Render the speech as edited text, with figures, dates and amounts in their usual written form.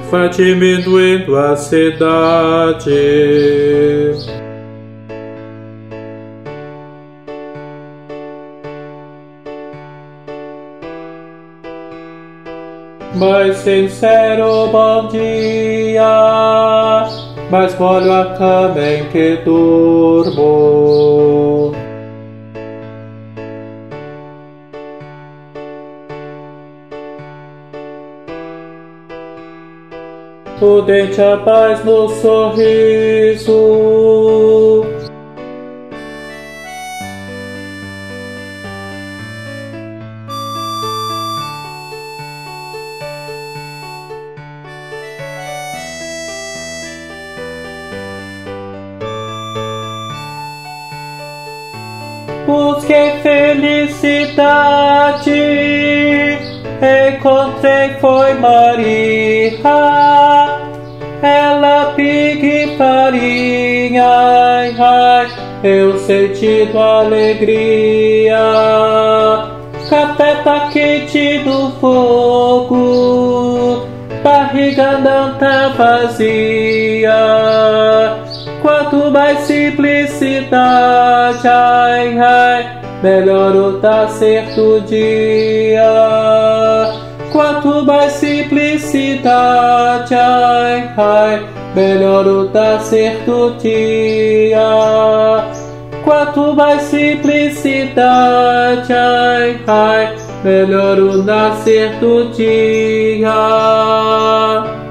vai diminuindo a cidade. Mais sincero bom dia, mais molho a cama em que durmo. O dente a paz no sorriso. Busquei felicidade, encontrei foi Maria, ela pique farinha, ai, ai, eu sentindo alegria, café tá quente do fogo, barriga não tá vazia. Quanto mais simplicidade, ai, ai, melhor o tá certo dia. Quanto mais simplicidade, ai, ai, melhor o tá certo dia. Quanto mais simplicidade, ai, ai, melhor o nascer do dia.